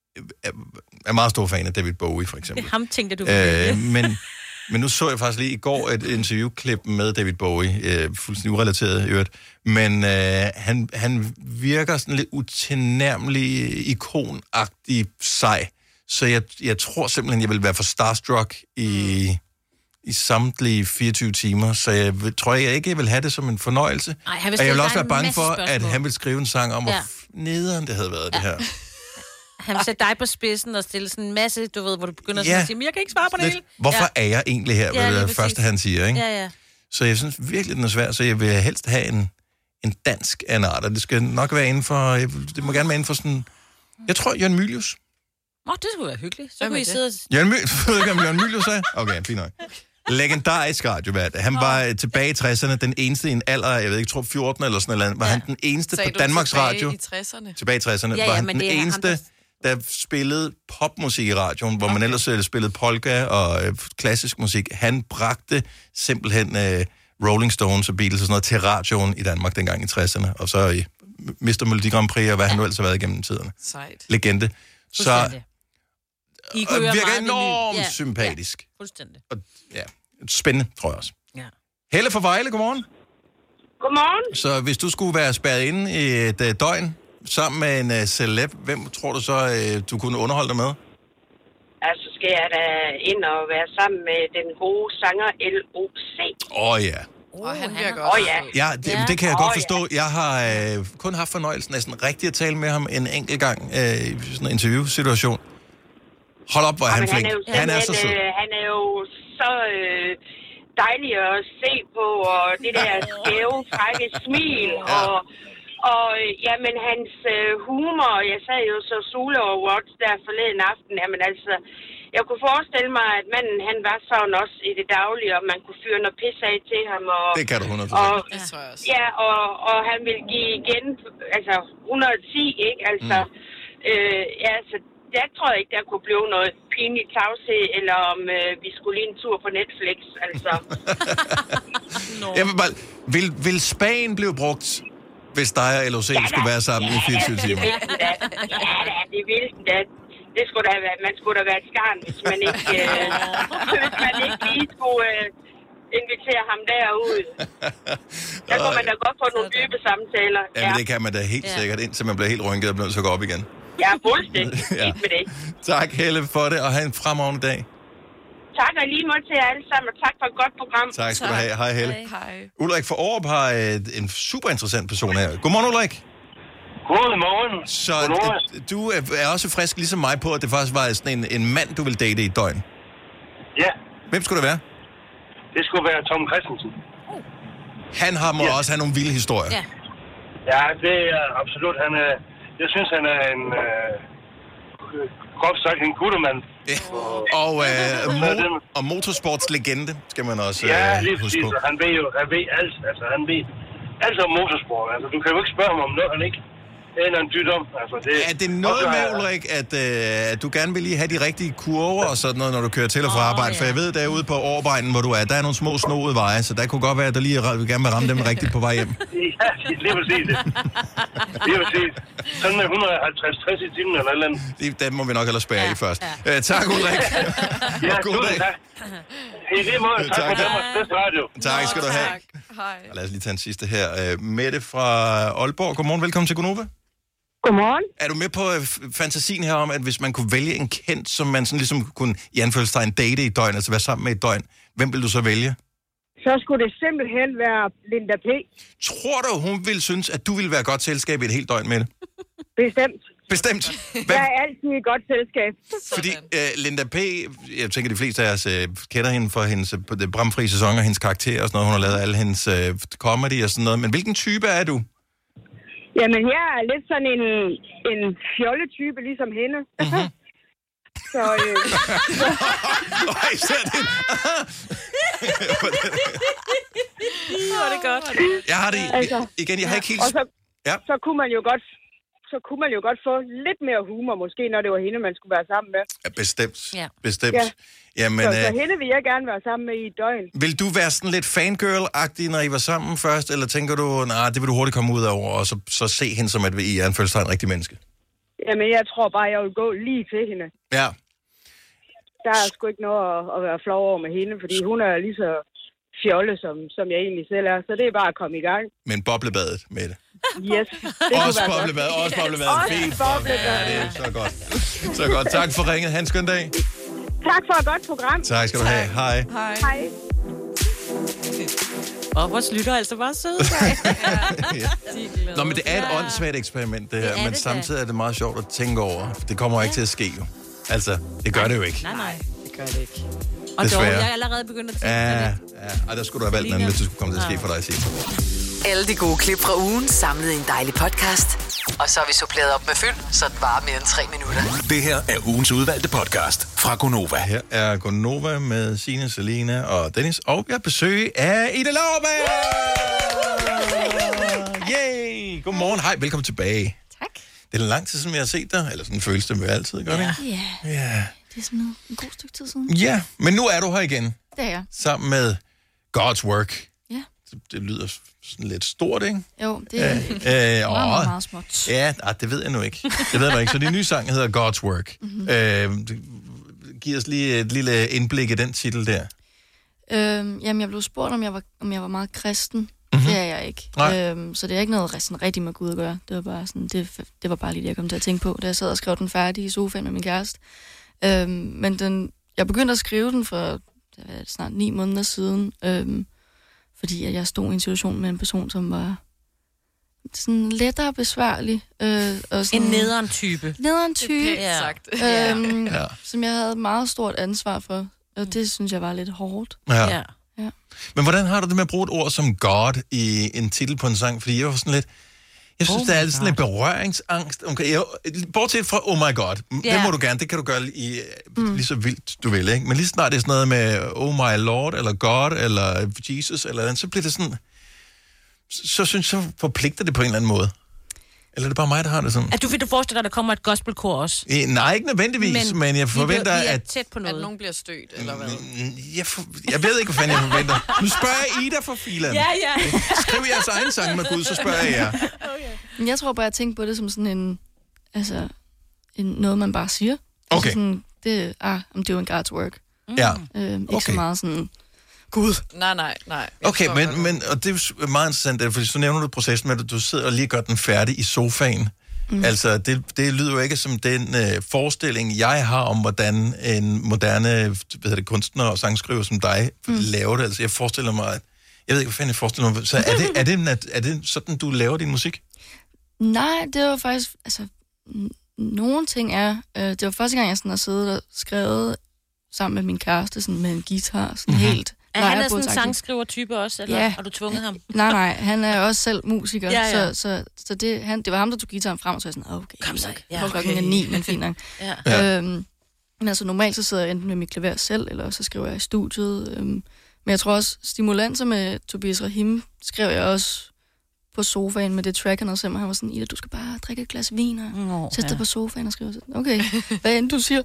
er meget stor fan af David Bowie, for eksempel. Det er ham, tænkte du ville. Men nu så jeg faktisk lige i går et interviewklip med David Bowie, fuldstændig urelateret i øvrigt, men han virker sådan lidt utilnærmelig, ikonagtig sej, så jeg tror simpelthen, jeg vil være for starstruck i samtlige 24 timer, så jeg tror ikke, jeg vil have det som en fornøjelse. Ej, og jeg vil også være bange for, at han vil skrive en sang om, hvor nederen det havde været, det her. Han vil sætte dig på spidsen og stille sådan en masse, du ved, hvor du begynder at sige, men jeg kan ikke svare på det hele. Hvorfor er jeg egentlig her, hvad det første, han siger, ikke? Ja. Så jeg synes virkelig, den er svær, så jeg vil helst have en dansk anart, og det skal nok være inden for, det må gerne være inden for sådan, jeg tror, Jørgen Mylius. Det skulle være hyggeligt. Så kunne I sidde og... Jørgen Mylius, ved du ikke, om Jørgen Mylius er? Okay, fint nok. Legendarisk radiovært. Han var tilbage i 60'erne, den eneste i en alder, jeg ved ikke, tror 14 eller sådan noget, var han den eneste på Danmarks Radio. Tilbage i 60'erne. Var han den eneste, der spillede popmusik i radioen, hvor man ellers spillede polka og klassisk musik. Han bragte simpelthen Rolling Stones og Beatles og sådan noget til radioen i Danmark dengang i 60'erne, og så i Mr. Melodi Grand Prix, og hvad han nu ellers har været igennem tiderne. Sejt. Legende. Så virker enormt sympatisk. Ja, fuldstændig. Og, spændende, tror jeg også. Ja. Helle fra Vejle, godmorgen. Godmorgen. Så hvis du skulle være spærret inde i et døgn sammen med en celeb, hvem tror du så, du kunne underholde dig med? Altså skal jeg da ind og være sammen med den gode sanger L.O.C. Ja. Og han virker også. Ja, det kan jeg godt forstå. Jeg har kun haft fornøjelsen af sådan rigtigt at tale med ham en enkelt gang i sådan en interviewsituation. Hold op, hvor er han flink. Han er så sød. Han er jo så dejlig at se på, og det der skæve, frække smil, og jamen hans humor, jeg sad jo så Solo Awards der forleden aften, jamen altså, jeg kunne forestille mig, at manden, han var sådan også i det daglige, og man kunne fyre noget pis af til ham. Og, det kan du 100%. Ja, og han ville give igen, altså 110, ikke? Altså, ja, så jeg tror ikke, der kunne blive noget pinligt tavshed, eller om vi skulle lige en tur på Netflix, altså. Jeg vil bare, vil Spanien blive brugt, hvis dig og LOC skulle være sammen i 24 timer? Ja, det ville den da. Det skulle da være, man skulle da være et skarn, hvis man ikke, hvis man ikke lige skulle invitere ham derud. Der kunne man da godt få nogle dybe samtaler. Ja, men det kan man da helt sikkert, indtil man bliver helt rynket og bliver nødt til at gå op igen. Ja, fuldstændig. Ikke med det. Tak, Helle, for det, og have en fremragende dag. Tak, og lige måde til jer alle sammen, og tak for et godt program. Tak skal du have. Hej, Helle. Hej. Ulrik fra Aarup har en super interessant person her. Godmorgen, Ulrik. Godmorgen. Så du er også frisk ligesom mig på, at det faktisk var sådan en mand, du vil date i et døgn. Ja. Hvem skulle det være? Det skulle være Tom Christensen. Han må også have nogle vilde historier. Ja, det er absolut. Jeg synes, han er en... groft sagt en guttermand. Ja. Og motorsportslegende skal man også ja, lige huske præcis. på. Han ved alt. Altså, han ved alt om motorsport. Altså, du kan jo ikke spørge ham om noget, han ikke aner en dyt om. Altså, er det noget med, Ulrik, at du gerne vil lige have de rigtige kurver og sådan noget, når du kører til og fra arbejde? For jeg ved, derude på Overbejen, hvor du er, der er nogle små snoede veje, så der kunne godt være, at der lige gerne vil ramme dem rigtigt på vej hjem. Ja, lige præcis. Lige præcis. Sådan med 150-60 i timen eller et eller andet. Den må vi nok ellers spære i først. Tak, Ulrik. Ja, god dag. Tak. I lige måde, tak for Danmarks bedste radio. Tak skal du have. Hej. Lad os lige tage en sidste her. Mette fra Aalborg. Godmorgen, velkommen til Gonova. Godmorgen. Er du med på fantasien her om, at hvis man kunne vælge en kendt, som man sådan ligesom kunne i anførselstegn date i et døgn, altså være sammen med et døgn, hvem vil du så vælge? Så skulle det simpelthen være Linda P. Tror du, hun ville synes, at du ville være godt selskab i et helt døgn med det? Bestemt. Bestemt. Jeg er altid i godt selskab. Fordi Linda P., jeg tænker, de fleste af os kender hende for hendes bramfri sæson og hendes karakter og sådan noget. Hun har lavet alle hendes comedy og sådan noget. Men hvilken type er du? Jamen, jeg er lidt sådan en fjolletype, ligesom hende. Mm-hmm. Så, især det. Hvor er det godt. Jeg har det igen, jeg har ikke helt... Og så kunne man jo godt få lidt mere humor, måske, når det var hende, man skulle være sammen med. Ja, bestemt. Ja. Jamen, så hende vil jeg gerne være sammen med i et døgn. Vil du være sådan lidt fangirl-agtig, når I var sammen først, eller tænker du, nej, det vil du hurtigt komme ud over, og så se hende som, at I er en rigtig menneske? Jamen, jeg tror bare, jeg vil gå lige til hende. Ja. Der er sgu ikke noget at være flov over med hende, fordi hun er lige så fjolle, som jeg egentlig selv er. Så det er bare at komme i gang. Men boblebadet med det. Yes. Også boblebadet. Fint. Ja, det er så godt. Så godt. Tak for ringet. Ha' en skøn dag. Tak for et godt program. Tak skal du have. Hej. Hej. Og vores lytter altså bare søde. Nå, men det er et åndssvagt eksperiment, det her. Men samtidig er det meget sjovt at tænke over. Det kommer ikke til at ske, jo. Altså, det gør det jo ikke. Nej, det gør det ikke. Og desværre. dog, jeg er allerede begyndt at tænke på det. Ja, der skulle du have valgt en anden, hvis det skulle komme til at ske for dig, Signe. Alle de gode klip fra ugen samlet i en dejlig podcast. Og så har vi suppleret op med fyld, så det varer mere end 3 minutter. Det her er ugens udvalgte podcast fra Gonova. Her er Gonova med Signe, Selina og Dennis. Og vi har besøg af Ida Lauerberg! Yay! Godmorgen. Hej, velkommen tilbage. Tak. Det er lang tid siden, vi har set dig. Eller sådan føles det med altid, gør det ikke? Ja. Det er sådan en god stykke tid siden. Ja, men nu er du her igen. Det er jeg. Sammen med God's Work. Ja. Det lyder sådan lidt stort, ikke? Jo, det er meget småt. Ja, det ved jeg nu ikke. Så din nye sang hedder God's Work. Mm-hmm. Giv os lige et lille indblik i den titel der. Jamen, jeg blev spurgt, om jeg var meget kristen. Mm-hmm. Det er jeg ikke. Så det er ikke noget sådan rigtig med Gud at gøre. Det var bare sådan, det var bare lige det, jeg kom til at tænke på, da jeg sad og skrev den færdig i sofaen med min kæreste. Men jeg begyndte at skrive den for snart 9 måneder siden, fordi at jeg stod i en situation med en person, som var sådan lettere besværlig. Og sådan, en nederen type. Nederen type, sagt. som jeg havde meget stort ansvar for. Og det synes jeg var lidt hårdt. Ja. Men hvordan har du det med at bruge et ord som God i en titel på en sang? Fordi jeg var sådan lidt... Jeg synes, der er sådan en berøringsangst. Okay, bortset fra oh my god, det må du gerne, det kan du gøre lige så vildt du vil, ikke? Men lige snart det er sådan noget med oh my lord, eller God, eller Jesus, eller andet, så bliver det sådan, så synes jeg, forpligter det på en eller anden måde. Eller er det bare mig, der har det sådan? At du forestiller dig, at der kommer et gospelkor også? Nej, ikke nødvendigvis, men jeg forventer, at tæt på noget. At nogen bliver stødt, eller hvad? Jeg ved ikke, hvad fanden jeg forventer. Nu spørger jeg Ida fra Filan. Ja. Skriv jeres egen sang med Gud, så spørger jeg jer. Okay. Jeg tror bare, jeg tænker på det som sådan noget, man bare siger. Okay. Altså sådan, I'm doing God's work. Ja. Ikke så meget sådan, Gud. Nej. Okay, men og det er meget interessant, fordi så nævner du processen med, at du sidder og lige gør den færdig i sofaen. Altså, det lyder jo ikke som den forestilling, jeg har om, hvordan en moderne kunstner og sangskriver som dig laver det. Altså, jeg forestiller mig, jeg ved ikke, hvad fanden jeg forestiller mig. Så er det sådan, du laver din musik? Nej, det var faktisk, nogle ting det var første gang, jeg sådan har siddet og skrevet sammen med min kæreste, sådan med en guitar, sådan helt. Er han sådan en sangskriver-type også, eller har du tvunget ham? Nej, han er også selv musiker, så det var ham, der tog guitaren frem, og så var jeg sådan, okay, kom så. Klokken er 9, men fint nok. Men altså normalt, så sidder jeg enten med mit klaver selv, eller så skriver jeg i studiet. Men jeg tror også, stimulanser med Tobias Rahim skrev jeg også på sofaen med det track, han havde sendt mig. Han var sådan, Ida, du skal bare drikke et glas vin og sætte dig på sofaen og skrive. Okay, hvad end du siger.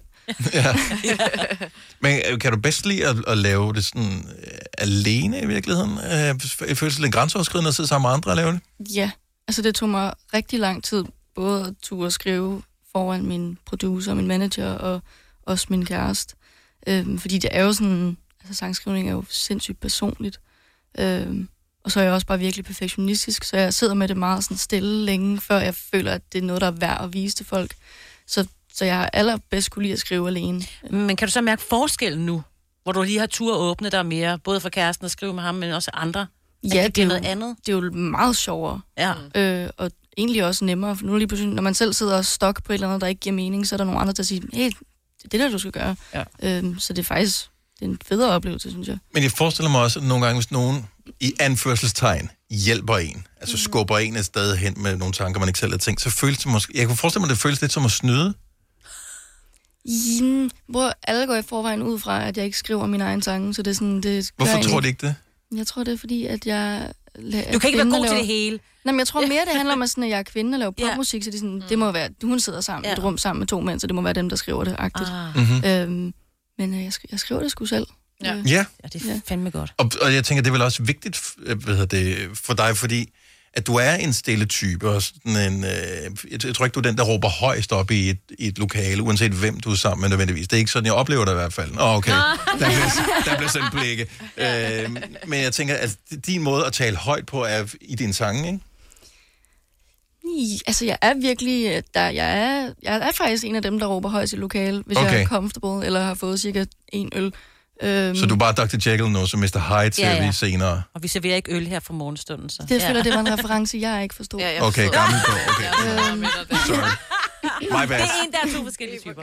Men kan du bedst lide at lave det sådan alene i virkeligheden? Jeg føler sig lidt grænseoverskridende at sidde sammen med andre og lave det? Ja, altså det tog mig rigtig lang tid, både at turde skrive foran min producer, min manager og også min kæreste. Fordi det er jo sådan, altså sangskrivning er jo sindssygt personligt. Og så er jeg også bare virkelig perfektionistisk, så jeg sidder med det meget sådan stille længe, før jeg føler, at det er noget, der er værd at vise til folk. Så jeg har allerbedst kunne lide at skrive alene. Men kan du så mærke forskellen nu, hvor du lige har tur at åbne dig mere, både for kæresten at skrive med ham, men også andre? Ja, det er noget andet. Det er jo meget sjovere. Ja. Og egentlig også nemmere, for nu lige pludselig, når man selv sidder og stok på et eller andet, der ikke giver mening, så er der nogle andre, der siger, hey, det er det der, du skal gøre. Ja. Så det er faktisk en federe oplevelse, synes jeg. Men jeg forestiller mig også, at nogle gange, hvis nogen i anførselstegn hjælper en, altså skubber en et sted hen med nogle tanker, man ikke selv har tænkt, så føles det måske... Jeg kunne forestille mig, at det føles lidt som at snyde. Hvor alle går i forvejen ud fra, at jeg ikke skriver mine egne sange, så det er sådan... Hvorfor tror du ikke det? Jeg tror, det er fordi, at jeg... Du kan ikke være god til det hele. Nej, men jeg tror mere, det handler om, at jeg er kvinde og laver popmusik, så det er sådan, det må være... Hun sidder sammen i et rum sammen med 2 mænd, så det må være dem, der skriver det agtigt. Men jeg skriver det sgu selv. Ja, det er fandme godt. Og jeg tænker, det er vel også vigtigt for dig, fordi at du er en stille type, og sådan en, jeg tror ikke, du er den, der råber højst op i et lokale, uanset hvem du er sammen med nødvendigvis. Det er ikke sådan, jeg oplever det i hvert fald. Okay, der bliver sendt blikke. Men jeg tænker, at din måde at tale højt på er i din sange, ikke? Altså, jeg er virkelig... Jeg er faktisk en af dem, der råber højst i lokale, hvis jeg er comfortable, eller har fået cirka 1 øl. Så du er bare Dr. Jekyll nu, så Mr. Hyde ser vi senere. Og vi serverer ikke øl her fra morgenstunden, så... Det føler, det var en reference, jeg ikke forstod. Okay, gammel på. Okay. Sorry. My bad. Det er en, der er 2 forskellige typer.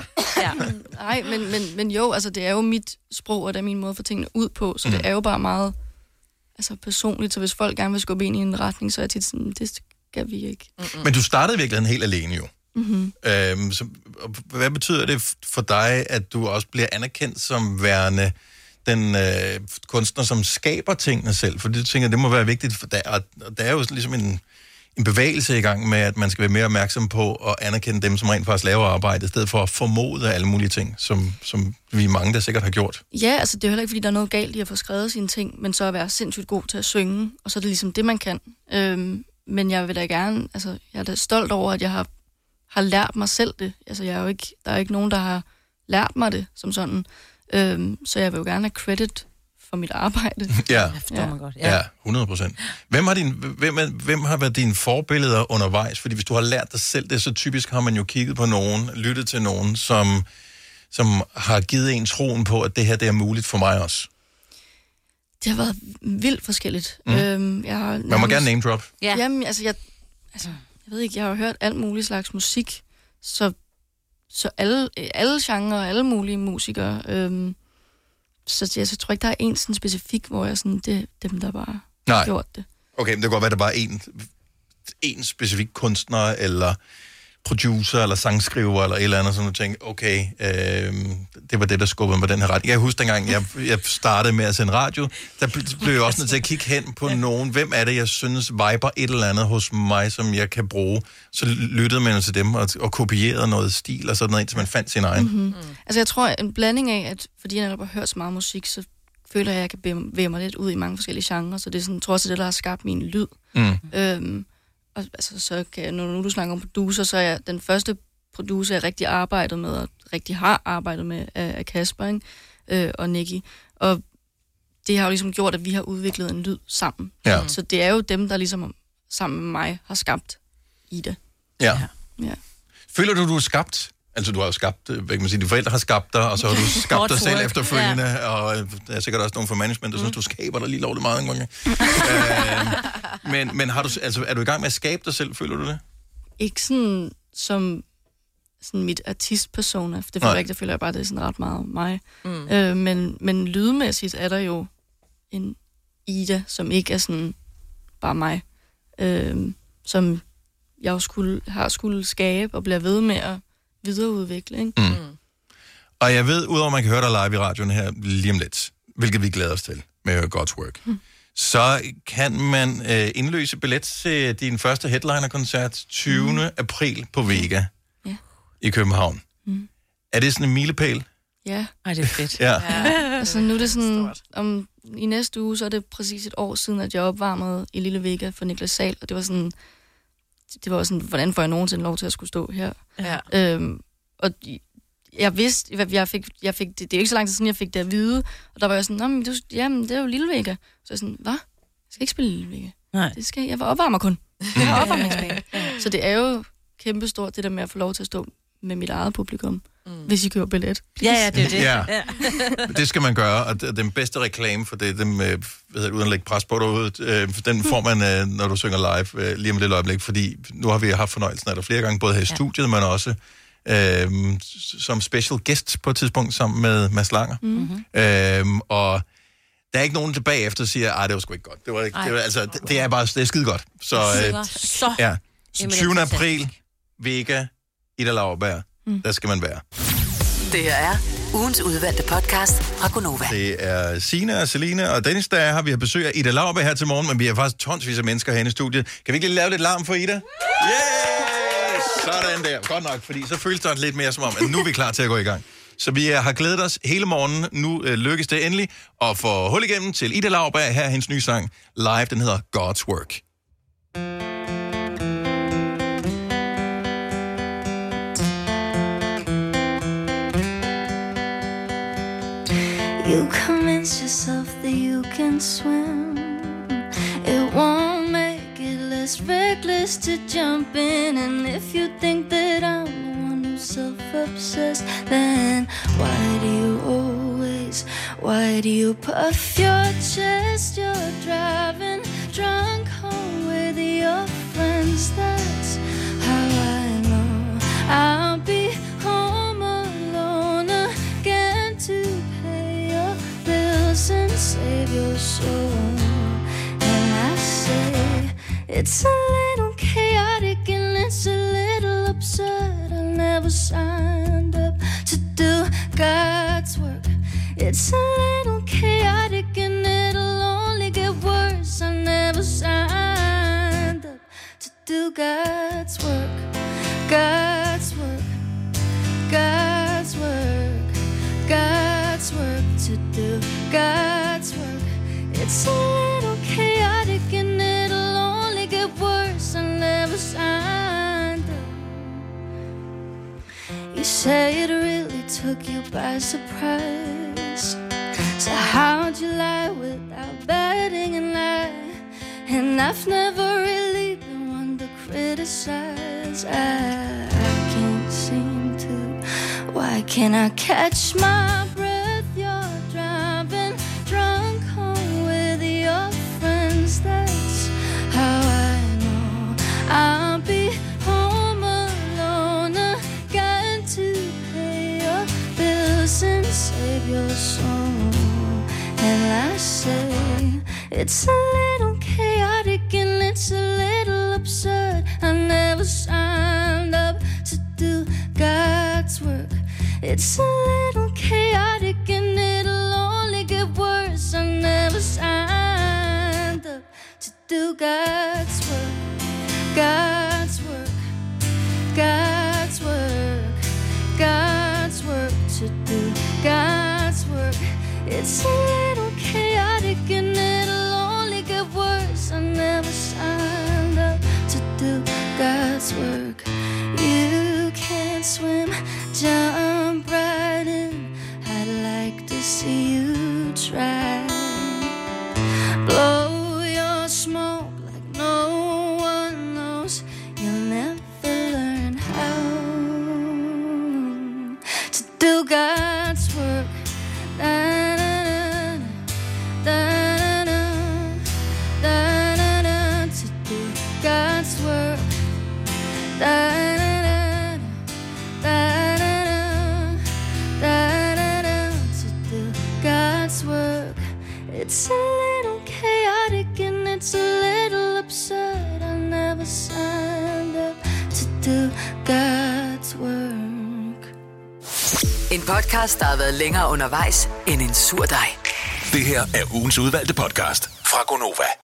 Nej, men jo, altså, det er jo mit sprog, og det er min måde at få tingene ud på, så det er jo bare meget personligt, så hvis folk gerne vil skubbe ind i en retning, så er det sådan, det skal vi ikke. Men du startede virkelig helt alene jo. Så, hvad betyder det for dig, at du også bliver anerkendt som værende den kunstner, som skaber tingene selv? For det tænker jeg, det må være vigtigt, for der er jo ligesom en bevægelse i gang med, at man skal være mere opmærksom på at anerkende dem, som rent faktisk laver arbejde, i stedet for at formode alle mulige ting, som vi mange, der sikkert har gjort. Ja, altså det er heller ikke, fordi der er noget galt i at få skrevet sine ting, men så at være sindssygt god til at synge, og så er det ligesom det, man kan. Men jeg vil da gerne, altså jeg er da stolt over, at jeg har lært mig selv det. Altså der er ikke nogen, der har lært mig det som sådan. Så jeg vil jo gerne have credit for mit arbejde. Ja, godt. Ja, 100%. Hvem har været dine forbilleder undervejs? Fordi hvis du har lært dig selv det, så typisk har man jo kigget på nogen, lyttet til nogen, som har givet en troen på, at det her det er muligt for mig også. Det har været vildt forskelligt. Man må gerne name drop. Ja. Jamen, jeg ved ikke, jeg har hørt alt muligt slags musik, så alle genrer og alle mulige musikere. Så jeg tror ikke, der er en sådan specifik, hvor jeg sådan, det er dem, der bare har gjort det. Okay, men det kan godt være, der bare er en specifik kunstner, eller producer, eller sangskriver, eller et eller andet, som du tænkte, okay, det var det, der skubbede mig den her ret. Jeg husker dengang, jeg startede med at sende radio, der blev jeg også nødt til at kigge hen på nogen. Hvem er det, jeg synes viber et eller andet hos mig, som jeg kan bruge? Så lyttede man til dem og kopierede noget stil, og sådan noget, indtil man fandt sin egen. Mm-hmm. Altså jeg tror, en blanding af, at fordi jeg netop har hørt så meget musik, så føler jeg, at jeg kan bevæge mig lidt ud i mange forskellige genrer, så det er sådan, tror også, det der har skabt min lyd. Og altså, så kan jeg, når du snakker om producer, så er jeg den første producer, jeg rigtig arbejdet med, og rigtig har arbejdet med, af Kasper, ikke? Og Nicky. Og det har jo ligesom gjort, at vi har udviklet en lyd sammen. Ja. Så det er jo dem, der ligesom sammen med mig har skabt Ida. Ja. Ja. Føler du er skabt? Altså, du har jo skabt, hvad kan man sige, dine forældre har skabt dig, og så har du skabt dig selv efterfølgende, og der er sikkert også nogen fra management, der synes, du skaber dig lige lovligt meget en gang. Men har du, altså, er du i gang med at skabe dig selv, føler du det? Ikke sådan som sådan mit artistpersona, for det føler jeg ikke, det føler jeg bare, det er sådan ret meget mig. Men lydmæssigt er der jo en Ida, som ikke er sådan bare mig, som jeg jo skulle skabe og bliver ved med at videreudvikle, ikke? Og jeg ved, udover at man kan høre dig live i radioen her lige om lidt, hvilket vi glæder os til med God's Work, så kan man indløse billet til din første headliner-koncert 20. april på Vega i København. Er det sådan en milepæl? Ja. Ej, det er fedt. Ja. Altså nu er det sådan, i næste uge, så er det præcis et år siden, at jeg opvarmede i Lille Vega for Niklas Sahl, og det var sådan, hvordan får jeg nogensinde lov til at skulle stå her? Ja. Og jeg vidste, jeg fik det er jo ikke så lang tid siden, jeg fik det at vide, og der var jeg sådan, jamen, det er jo Lille Vega. Så jeg sådan, hvad? Jeg skal ikke spille Lille Vega. Nej. Det skal jeg var opvarmer kun. Jeg var opvarmningsbane. Så det er jo kæmpestort, det der med at få lov til at stå med mit eget publikum, hvis I køber billet. Ja, det er det. Ja. Det skal man gøre, og den bedste reklame for det, uden at lægge pres på derude, den får man, når du synger live, lige om lidt øjeblik, fordi nu har vi haft fornøjelsen af dig flere gange, både her i studiet, men også som special guest på et tidspunkt sammen med Mads Langer. Og der er ikke nogen tilbage efter, der siger, det var sgu ikke godt. Det var ikke, det er bare, det er skide godt. Så, ja. Så 20. april, Vega, Ida Lauerberg, der skal man være. Det her er ugens udvalgte podcast fra Gonova. Det er Signe og Selina og Dennis, der er her. Vi har besøg af Ida Lauerberg her til morgen, men vi har faktisk tonsvis af mennesker herinde i studiet. Kan vi ikke lige lave lidt larm for Ida? Sådan der. Godt nok, fordi så føles det lidt mere som om, at nu er vi klar til at gå i gang. Så vi har glædet os hele morgenen. Nu lykkes det endelig at få hul igennem til Ida Lauerberg. Her er hendes nye sang live. Den hedder God's Work. You convince yourself that you can swim. It won't make it less reckless to jump in. And if you think that I'm the one who's self-obsessed, then why do you puff your chest? You're driving drunk home with your friends. That's how I know I'll be home alone again to and save your soul. And I say it's a little chaotic and it's a little absurd. I never signed up to do God's work. It's a little chaotic and it'll only get worse. I never signed up to do God's work. God's work. God's work. God's work to do God's work. It's a little chaotic and it'll only get worse. I never signed up. You say it really took you by surprise. So how'd you lie without batting an eye? And I've never really been one to criticize. I can't seem to. Why can't I catch my breath? You're driving drunk home with your friends. That's how I know I'll be home alone again to pay your bills and save your soul. And I say it's a little chaotic and it's a little absurd. It's a little chaotic and it'll only get worse. I never signed up to do God's work. God's work. God's work. God's work to do God's work. It's a little chaotic and it'll only get worse. I never signed up to do God's work. You can't swim, jump right in. I'd like to see you try. Blow your smoke like no one knows. You'll never learn how to do God's work. Da-da-da, da-da-da, da-da-da, to do God's work. Da-da-da, da-da-da, da-da-da, to do God's work. It's a little chaotic and it's a little absurd. I never signed up to do God's work. En podcast, der har været længere undervejs end en sur dej. Det her er ugens udvalgte podcast fra Gonova.